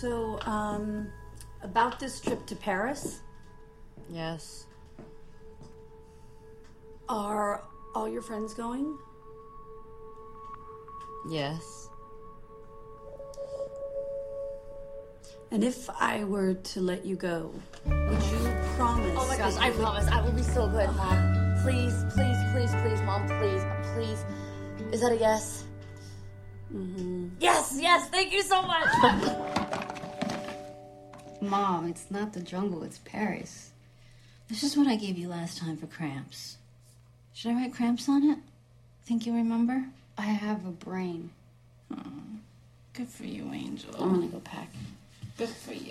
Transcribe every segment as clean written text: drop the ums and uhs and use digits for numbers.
So, about this trip to Paris? Yes. Are all your friends going? Yes. And if I were to let you go, would you promise? Oh my gosh, I promise. I will be so good, Mom. Please, please, please, please, Mom, please, please. Is that a yes? Mm-hmm. Yes, yes, thank you so much. Mom, it's not the jungle, it's Paris. This is what I gave you last time for cramps. Should I write cramps on it? Think you remember? I have a brain. Oh, good for you, Angel. I'm gonna go pack. Good for you.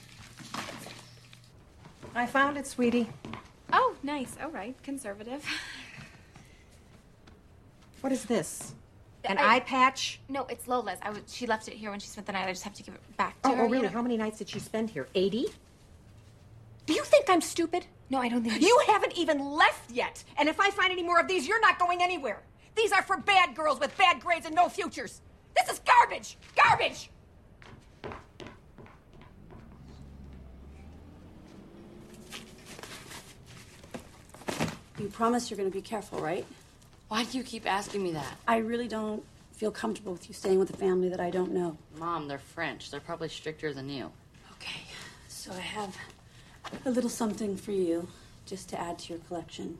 I found it, sweetie. Oh, nice. All right. Conservative. What is this? An eye patch? No, it's Lola's. She left it here when she spent the night. I just have to give it back to Oh, her. really? You know? How many nights did she spend here? 80? Do you think I'm stupid? No, I don't think You haven't even left yet. And if I find any more of these, you're not going anywhere. These are for bad girls with bad grades and no futures. This is garbage! Garbage! You promise you're gonna be careful, right? Why do you keep asking me that? I really don't feel comfortable with you staying with a family that I don't know. Mom, they're French. They're probably stricter than you. Okay, so I have a little something for you, just to add to your collection.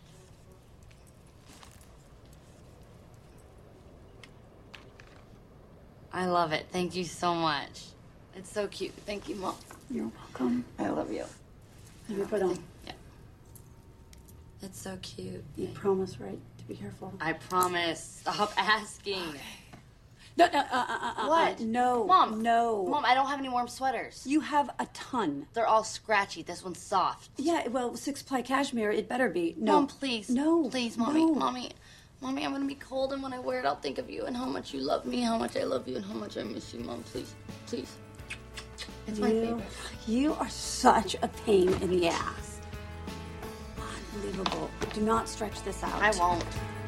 I love it. Thank you so much. It's so cute. Thank you, Mom. You're welcome. I love you. Let me put on. Yeah. It's so cute. You promise, right? To be careful. I promise. Stop asking. Okay. No, What? No. Mom. No. Mom, I don't have any warm sweaters. You have a ton. They're all scratchy. This one's soft. Yeah, well, 6-ply cashmere, it better be. No. Mom, please. No. Please, Mommy. No. Mommy, I'm gonna be cold, and when I wear it, I'll think of you and how much you love me, how much I love you, and how much I miss you, Mom. Please. Please. It's my favorite. You are such a pain in the ass. Unbelievable. Do not stretch this out. I won't.